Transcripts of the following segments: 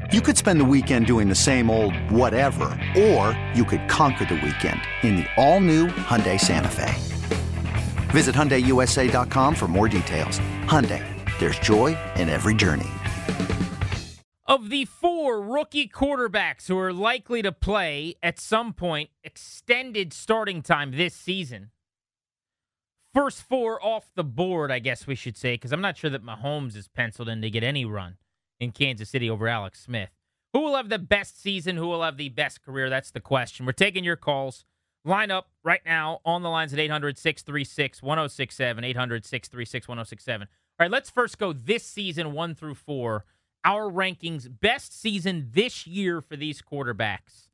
You could spend the weekend doing the same old whatever, or you could conquer the weekend in the all-new Hyundai Santa Fe. Visit HyundaiUSA.com for more details. Hyundai, there's joy in every journey. Of the 4 rookie quarterbacks who are likely to play at some point extended starting time this season, first 4 off the board, I guess we should say, because I'm not sure that Mahomes is penciled in to get any run in Kansas City over Alex Smith. Who will have the best season? Who will have the best career? That's the question. We're taking your calls. Line up right now on the lines at 800-636-1067, 800-636-1067. All right, let's first go this season 1 through 4. Our rankings, best season this year for these quarterbacks.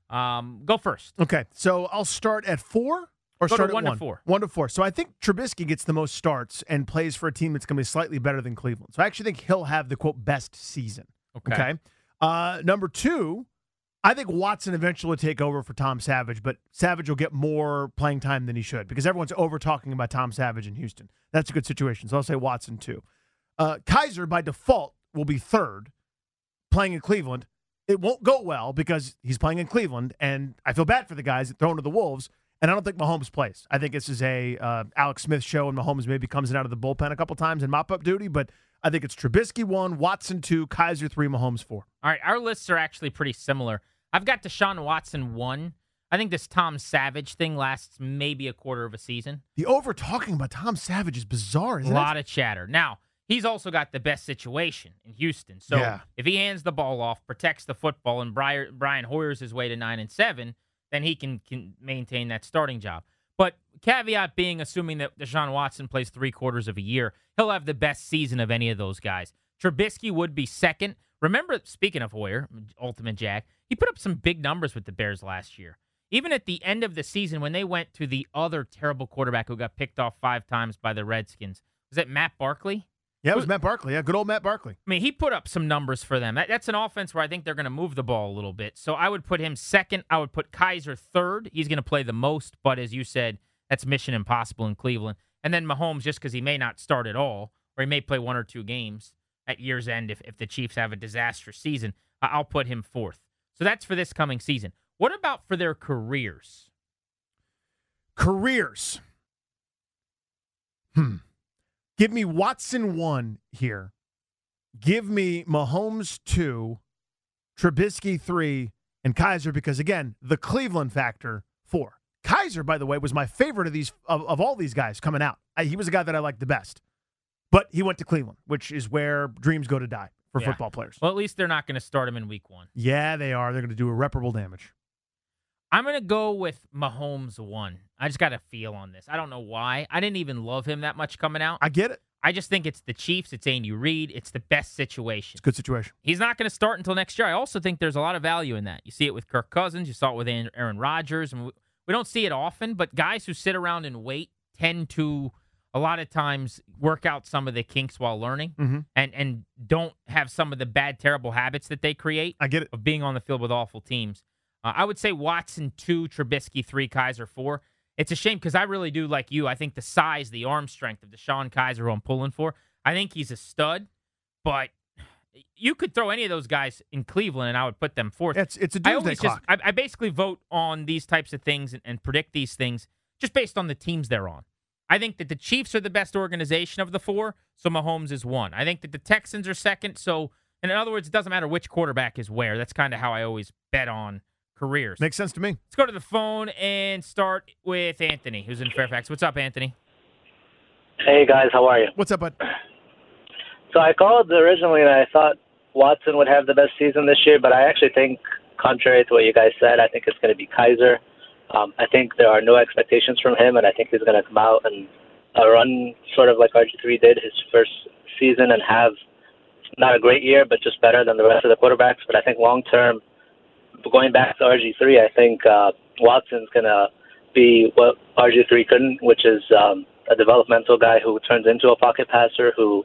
Go first. Okay, so I'll start at 4 or Go start to at 1 to 4. 1 to 4. So I think Trubisky gets the most starts and plays for a team that's going to be slightly better than Cleveland. So I actually think he'll have the, quote, best season. Okay. Number 2, I think Watson eventually will take over for Tom Savage, but Savage will get more playing time than he should because everyone's over-talking about Tom Savage in Houston. That's a good situation. So I'll say Watson 2. Kaiser, by default, will be 3rd playing in Cleveland. It won't go well because he's playing in Cleveland, and I feel bad for the guys thrown to the Wolves, and I don't think Mahomes plays. I think this is a Alex Smith show, and Mahomes maybe comes in out of the bullpen a couple times in mop-up duty, but I think it's Trubisky 1, Watson 2, Kaiser 3, Mahomes 4. All right, our lists are actually pretty similar. I've got Deshaun Watson 1. I think this Tom Savage thing lasts maybe a quarter of a season. The over-talking about Tom Savage is bizarre, isn't it? A lot of chatter. Now, he's also got the best situation in Houston. So if he hands the ball off, protects the football, and Brian Hoyer's his way to 9-7, then he can maintain that starting job. But caveat being, assuming that Deshaun Watson plays 3/4 of a year, he'll have the best season of any of those guys. Trubisky would be 2nd. Remember, speaking of Hoyer, Ultimate Jack, he put up some big numbers with the Bears last year. Even at the end of the season, when they went to the other terrible quarterback who got picked off 5 times by the Redskins, was that Matt Barkley? Yeah, it was Matt Barkley. Yeah, good old Matt Barkley. I mean, he put up some numbers for them. That's an offense where I think they're going to move the ball a little bit. So I would put him 2nd. I would put Kaiser 3rd. He's going to play the most, but as you said, that's mission impossible in Cleveland. And then Mahomes, just because he may not start at all, or he may play 1 or 2 games at year's end if the Chiefs have a disastrous season, I'll put him 4th. So that's for this coming season. What about for their careers? Careers. Give me Watson 1 here. Give me Mahomes 2, Trubisky 3, and Kaiser because, again, the Cleveland factor 4. Kaiser, by the way, was my favorite of these of all these guys coming out. He was a guy that I liked the best. But he went to Cleveland, which is where dreams go to die for football players. Well, at least they're not going to start him in week 1. Yeah, they are. They're going to do irreparable damage. I'm going to go with Mahomes 1. I just got a feel on this. I don't know why. I didn't even love him that much coming out. I get it. I just think it's the Chiefs. It's Andy Reid. It's the best situation. It's a good situation. He's not going to start until next year. I also think there's a lot of value in that. You see it with Kirk Cousins. You saw it with Aaron Rodgers. And we don't see it often, but guys who sit around and wait tend to a lot of times work out some of the kinks while learning and don't have some of the bad, terrible habits that they create. I get it. Of being on the field with awful teams. I would say Watson 2, Trubisky 3, Kaiser 4. It's a shame because I really do like you. I think the size, the arm strength of Deshaun Kaiser, who I'm pulling for, I think he's a stud. But you could throw any of those guys in Cleveland, and I would put them 4th. It's a doomsday clock. I basically vote on these types of things and predict these things just based on the teams they're on. I think that the Chiefs are the best organization of the 4, so Mahomes is 1. I think that the Texans are 2nd, so in other words, it doesn't matter which quarterback is where. That's kind of how I always bet on careers. Makes sense to me. Let's go to the phone and start with Anthony, who's in Fairfax. What's up, Anthony? Hey, guys. How are you? What's up, bud? So I called originally, and I thought Watson would have the best season this year, but I actually think, contrary to what you guys said, I think it's going to be Kaiser. I think there are no expectations from him, and I think he's going to come out and run sort of like RG3 did his first season and have not a great year, but just better than the rest of the quarterbacks. But I think long-term, going back to RG3, I think Watson's going to be what RG3 couldn't, which is a developmental guy who turns into a pocket passer who,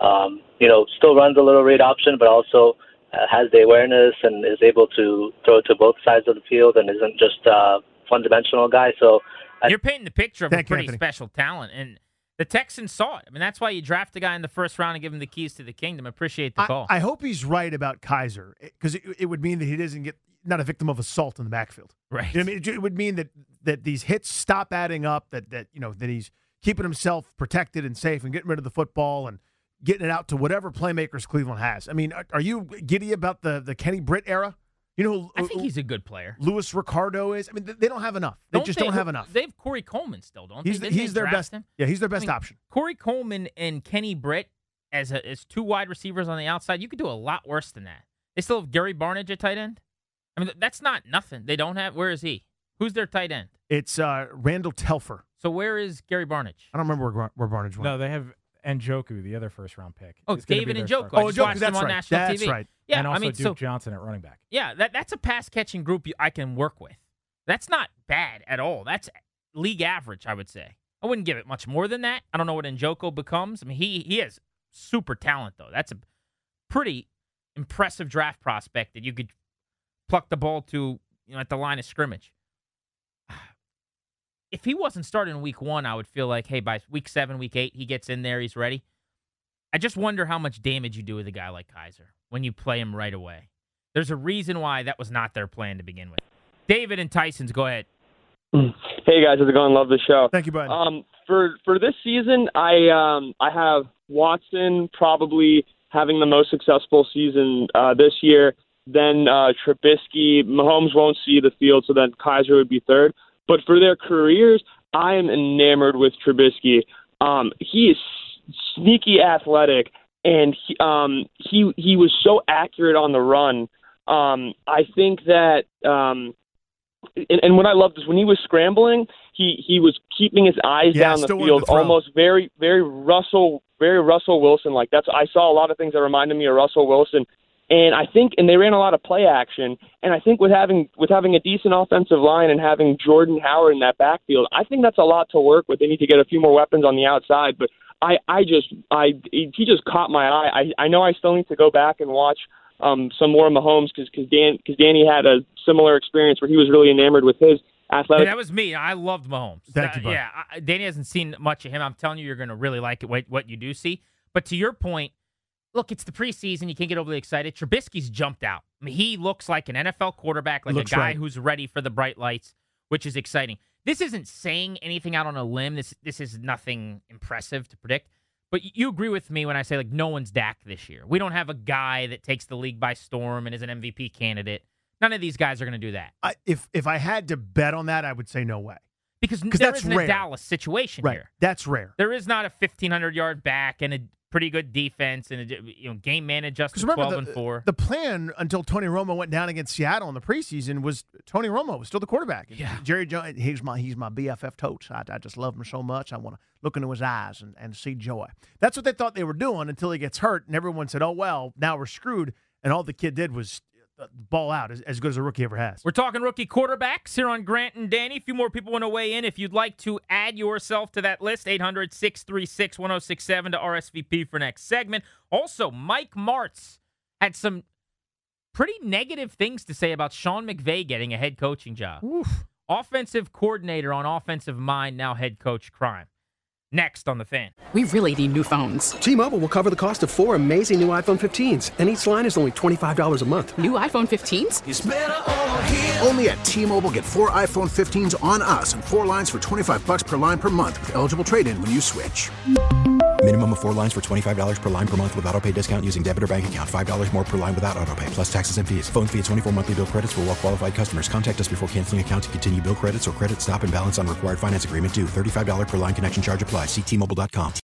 still runs a little read option, but also has the awareness and is able to throw to both sides of the field and isn't just one-dimensional guy. So you're painting the picture of a pretty special talent. And The Texans saw it. I mean, that's why you draft a guy in the first round and give him the keys to the kingdom. Appreciate the call. I hope he's right about Kizer, because it would mean that he doesn't get not a victim of assault in the backfield. Right. You know what I mean? It would mean that these hits stop adding up, that he's keeping himself protected and safe and getting rid of the football and getting it out to whatever playmakers Cleveland has. I mean, are you giddy about the Kenny Britt era? You know, I think he's a good player. Louis Ricardo is. I mean, they don't have enough. They don't have enough. They have Corey Coleman still, don't they? He's their best. Yeah, he's their best option. Corey Coleman and Kenny Britt as two wide receivers on the outside, you could do a lot worse than that. They still have Gary Barnidge at tight end. I mean, that's not nothing. They don't have. Where is he? Who's their tight end? It's Randall Telfer. So where is Gary Barnidge? I don't remember where Barnidge went. No, they have Njoku, the other first-round pick. Oh, David Njoku. Oh, I just watched him on national TV. That's right. Yeah, and also Duke Johnson at running back. Yeah, that's a pass-catching group I can work with. That's not bad at all. That's league average, I would say. I wouldn't give it much more than that. I don't know what Njoku becomes. I mean, he has super talent, though. That's a pretty impressive draft prospect that you could pluck the ball to at the line of scrimmage. If he wasn't starting in week 1, I would feel like, hey, by week 7, week 8, he gets in there, he's ready. I just wonder how much damage you do with a guy like Kizer when you play him right away. There's a reason why that was not their plan to begin with. David and Tyson's, go ahead. Hey guys, how's it going? Love the show. Thank you, bud. For this season, I have Watson probably having the most successful season this year. Then Trubisky, Mahomes won't see the field, so then Kizer would be third. But for their careers, I am enamored with Trubisky. He is sneaky athletic, and he was so accurate on the run. I think that, and what I loved is when he was scrambling, he was keeping his eyes down the field, almost very Russell Wilson like. I saw a lot of things that reminded me of Russell Wilson. And I think, and they ran a lot of play action. And I think with having a decent offensive line and having Jordan Howard in that backfield, I think that's a lot to work with. They need to get a few more weapons on the outside. But he just caught my eye. I know I still need to go back and watch some more Mahomes because Danny had a similar experience where he was really enamored with his athletic. Yeah, that was me. I loved Mahomes. Thank you, bud. Yeah, Danny hasn't seen much of him. I'm telling you, you're going to really like it. What you do see. But to your point. Look, it's the preseason. You can't get overly excited. Trubisky's jumped out. I mean, he looks like an NFL quarterback, like a guy who's ready for the bright lights, which is exciting. This isn't saying anything out on a limb. This is nothing impressive to predict. But you agree with me when I say, like, no one's Dak this year. We don't have a guy that takes the league by storm and is an MVP candidate. None of these guys are going to do that. If I had to bet on that, I would say no way. Because there isn't a Dallas situation here. That's rare. There is not a 1,500-yard back and a pretty good defense and game man adjusted 12-4. The plan until Tony Romo went down against Seattle in the preseason was Tony Romo was still the quarterback. Yeah. Jerry Jones, he's my BFF Totes. I just love him so much. I want to look into his eyes and see joy. That's what they thought they were doing until he gets hurt, and everyone said, "Oh well, now we're screwed." And all the kid did was ball out as good as a rookie ever has. We're talking rookie quarterbacks here on Grant and Danny. A few more people want to weigh in. If you'd like to add yourself to that list, 800-636-1067 to RSVP for next segment. Also, Mike Martz had some pretty negative things to say about Sean McVay getting a head coaching job. Oof. Offensive coordinator on offensive mind, now head coach crime. Next on The Fan. We really need new phones. T-Mobile will cover the cost of 4 amazing new iPhone 15s, and each line is only $25 a month. New iPhone 15s? It's better over here. Only at T-Mobile, get 4 iPhone 15s on us and 4 lines for $25 per line per month with eligible trade-in when you switch. Minimum of 4 lines for $25 per line per month with auto-pay discount using debit or bank account. $5 more per line without auto-pay, plus taxes and fees. Phone fee at 24 monthly bill credits for well-qualified customers. Contact us before canceling account to continue bill credits or credit stop and balance on required finance agreement due. $35 per line connection charge applies. See T-Mobile.com.